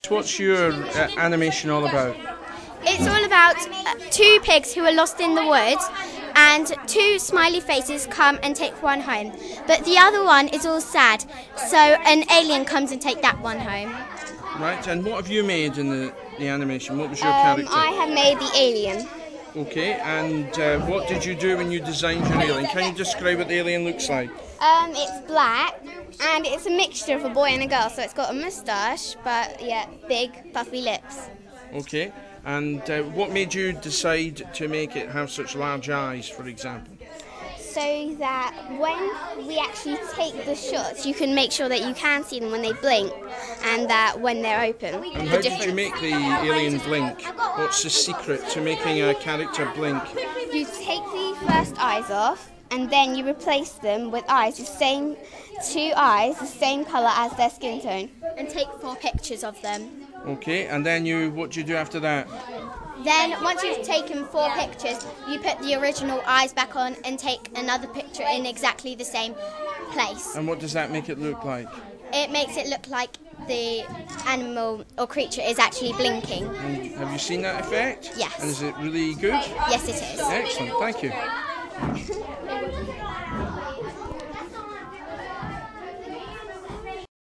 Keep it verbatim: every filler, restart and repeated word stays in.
what's your uh, animation all about? It's all about uh, two pigs who are lost in the woods, and two smiley faces come and take one home. But the other one is all sad, so an alien comes and takes that one home. Right, and what have you made in the, the animation? What was your Um, character? I have made the alien. Okay, and uh, what did you do when you designed your alien? Can you describe what the alien looks like? Um, it's black, and it's a mixture of a boy and a girl, so it's got a moustache, but yeah, big, puffy lips. Okay, and uh, what made you decide to make it have such large eyes, for example? So that when we actually take the shots, you can make sure that you can see them when they blink, and that when they're open. And how did you make the alien blink? What's the secret to making a character blink? You take the first eyes off, and then you replace them with eyes the same, two eyes the same colour as their skin tone, and take four pictures of them. Okay, and then you, what do you do after that? Then, once you've taken four pictures, you put the original eyes back on and take another picture in exactly the same place. And what does that make it look like? It makes it look like the animal or creature is actually blinking. And have you seen that effect? Yes. And is it really good? Yes, it is. Excellent, thank you.